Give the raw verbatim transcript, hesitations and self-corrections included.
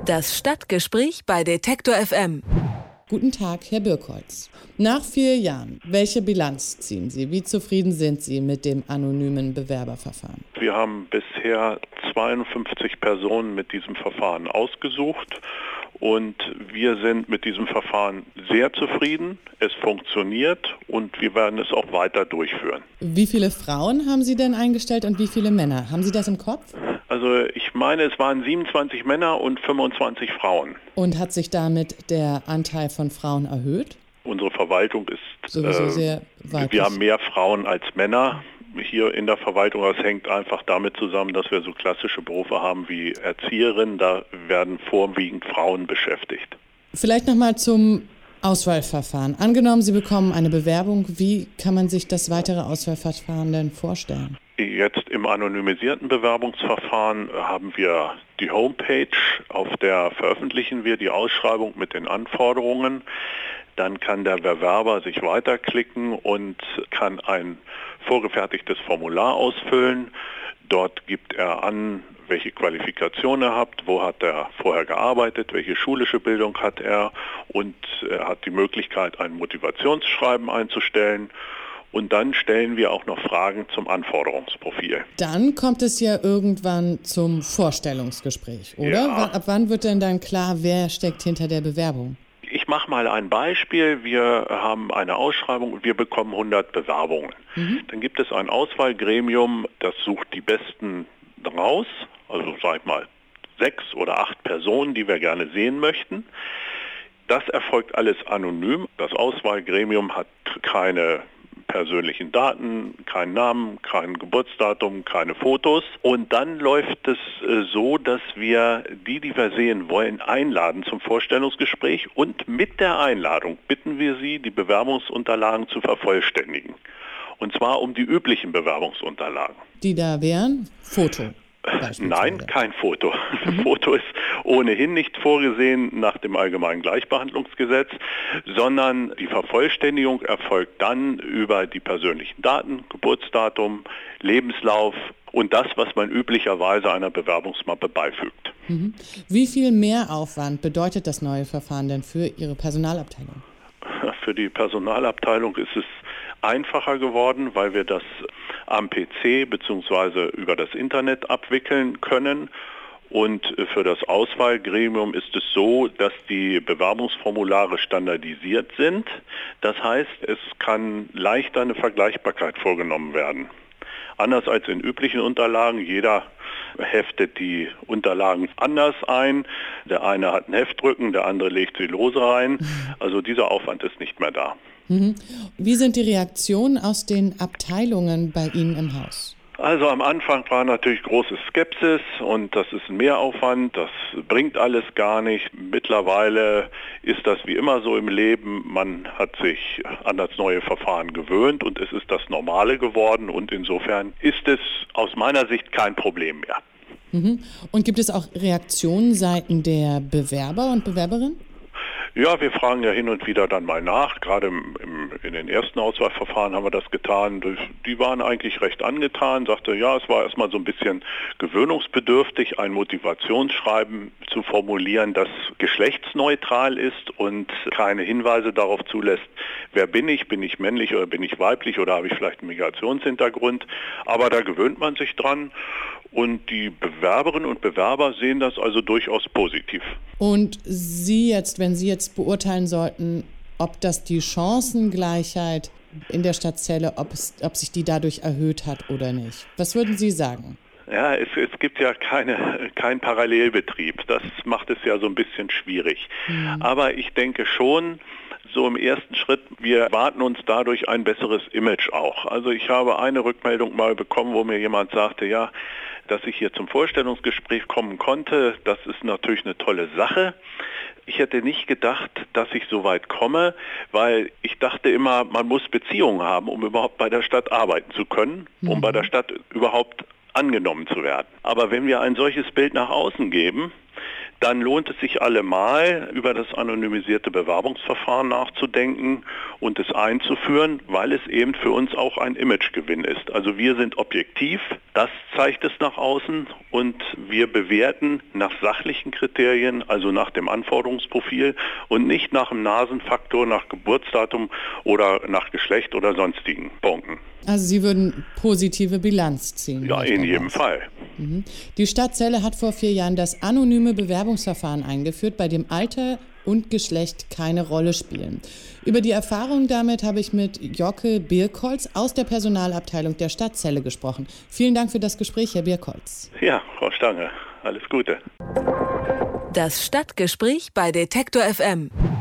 Das Stadtgespräch bei Detektor F M. Guten Tag, Herr Birkholz. Nach vier Jahren, welche Bilanz ziehen Sie? Wie zufrieden sind Sie mit dem anonymen Bewerberverfahren? Wir haben bisher zweiundfünfzig Personen mit diesem Verfahren ausgesucht und wir sind mit diesem Verfahren sehr zufrieden. Es funktioniert und wir werden es auch weiter durchführen. Wie viele Frauen haben Sie denn eingestellt und wie viele Männer? Haben Sie das im Kopf? Also ich meine, es waren siebenundzwanzig Männer und fünfundzwanzig Frauen. Und hat sich damit der Anteil von Frauen erhöht? Unsere Verwaltung ist, Sowieso äh, sehr weiblich. Wir haben mehr Frauen als Männer hier in der Verwaltung. Das hängt einfach damit zusammen, dass wir so klassische Berufe haben wie Erzieherin. Da werden vorwiegend Frauen beschäftigt. Vielleicht nochmal zum Auswahlverfahren. Angenommen, Sie bekommen eine Bewerbung. Wie kann man sich das weitere Auswahlverfahren denn vorstellen? Jetzt im anonymisierten Bewerbungsverfahren haben wir die Homepage, auf der veröffentlichen wir die Ausschreibung mit den Anforderungen. Dann kann der Bewerber sich weiterklicken und kann ein vorgefertigtes Formular ausfüllen. Dort gibt er an, welche Qualifikation er hat, wo hat er vorher gearbeitet, welche schulische Bildung hat er und er hat die Möglichkeit, ein Motivationsschreiben einzustellen. Und dann stellen wir auch noch Fragen zum Anforderungsprofil. Dann kommt es ja irgendwann zum Vorstellungsgespräch, oder? Ja. Ab wann wird denn dann klar, wer steckt hinter der Bewerbung? Ich mache mal ein Beispiel. Wir haben eine Ausschreibung und wir bekommen hundert Bewerbungen. Mhm. Dann gibt es ein Auswahlgremium, das sucht die Besten raus, also sag ich mal sechs oder acht Personen, die wir gerne sehen möchten. Das erfolgt alles anonym. Das Auswahlgremium hat keine persönlichen Daten, keinen Namen, kein Geburtsdatum, keine Fotos. Und dann läuft es äh, so, dass wir die, die wir sehen wollen, einladen zum Vorstellungsgespräch und mit der Einladung bitten wir sie, die Bewerbungsunterlagen zu vervollständigen. Und zwar um die üblichen Bewerbungsunterlagen. Die da wären? Foto. Nein, kein Foto. Das mhm. Foto ist ohnehin nicht vorgesehen nach dem Allgemeinen Gleichbehandlungsgesetz, sondern die Vervollständigung erfolgt dann über die persönlichen Daten, Geburtsdatum, Lebenslauf und das, was man üblicherweise einer Bewerbungsmappe beifügt. Mhm. Wie viel Mehraufwand bedeutet das neue Verfahren denn für Ihre Personalabteilung? Für die Personalabteilung ist es einfacher geworden, weil wir das am P C bzw. über das Internet abwickeln können. Und für das Auswahlgremium ist es so, dass die Bewerbungsformulare standardisiert sind. Das heißt, es kann leichter eine Vergleichbarkeit vorgenommen werden. Anders als in üblichen Unterlagen, jeder heftet die Unterlagen anders ein. Der eine hat einen Heftdrücken, der andere legt sie lose rein. Also dieser Aufwand ist nicht mehr da. Mhm. Wie sind die Reaktionen aus den Abteilungen bei Ihnen im Haus? Also am Anfang war natürlich große Skepsis und das ist ein Mehraufwand, das bringt alles gar nicht. Mittlerweile ist das wie immer so im Leben, man hat sich an das neue Verfahren gewöhnt und es ist das Normale geworden und insofern ist es aus meiner Sicht kein Problem mehr. Mhm. Und gibt es auch Reaktionen seitens der Bewerber und Bewerberinnen? Ja, wir fragen ja hin und wieder dann mal nach. Gerade im, im, in den ersten Auswahlverfahren haben wir das getan. Die waren eigentlich recht angetan, sagte, ja, es war erstmal so ein bisschen gewöhnungsbedürftig, ein Motivationsschreiben zu formulieren, das geschlechtsneutral ist und keine Hinweise darauf zulässt, wer bin ich, bin ich männlich oder bin ich weiblich oder habe ich vielleicht einen Migrationshintergrund. Aber da gewöhnt man sich dran. Und die Bewerberinnen und Bewerber sehen das also durchaus positiv. Und Sie jetzt, wenn Sie jetzt beurteilen sollten, ob das die Chancengleichheit in der Stadt Celle, ob, es, ob sich die dadurch erhöht hat oder nicht, was würden Sie sagen? Ja, es, es gibt ja keine, keinen Parallelbetrieb. Das macht es ja so ein bisschen schwierig. Mhm. Aber ich denke schon, so im ersten Schritt, wir warten uns dadurch ein besseres Image auch. Also ich habe eine Rückmeldung mal bekommen, wo mir jemand sagte, ja, dass ich hier zum Vorstellungsgespräch kommen konnte, das ist natürlich eine tolle Sache. Ich hätte nicht gedacht, dass ich so weit komme, weil ich dachte immer, man muss Beziehungen haben, um überhaupt bei der Stadt arbeiten zu können, um mhm. bei der Stadt überhaupt angenommen zu werden. Aber wenn wir ein solches Bild nach außen geben, dann lohnt es sich allemal, über das anonymisierte Bewerbungsverfahren nachzudenken und es einzuführen, weil es eben für uns auch ein Imagegewinn ist. Also wir sind objektiv, das zeigt es nach außen und wir bewerten nach sachlichen Kriterien, also nach dem Anforderungsprofil und nicht nach dem Nasenfaktor, nach Geburtsdatum oder nach Geschlecht oder sonstigen Punkten. Also Sie würden positive Bilanz ziehen? Ja, in jedem Fall. Mhm. Die Stadt Celle hat vor vier Jahren das anonyme Bewerbungsverfahren eingeführt, bei dem Alter und Geschlecht keine Rolle spielen. Über die Erfahrung damit habe ich mit Jocke Birkholz aus der Personalabteilung der Stadt Celle gesprochen. Vielen Dank für das Gespräch, Herr Birkholz. Ja, Frau Stange, alles Gute. Das Stadtgespräch bei Detektor F M.